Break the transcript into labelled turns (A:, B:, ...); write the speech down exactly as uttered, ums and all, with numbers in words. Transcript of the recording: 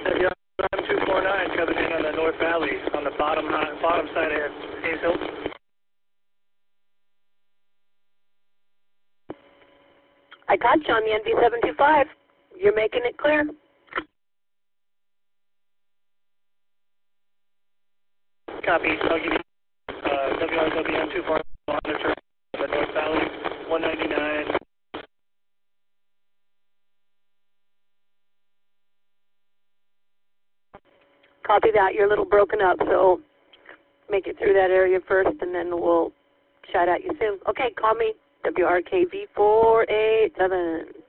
A: W R two four nine coming in on the North Valley on the bottom bottom side of Hayes Hill.
B: I got you on the N V seven two five. You're making it clear.
A: Copy. I'll give you uh, W R W M two four monitor on the North Valley one ninety-nine.
B: Copy that. You're a little broken up, so make it through that area first, and then we'll shout at you soon. Okay, call me W R K V four eight seven.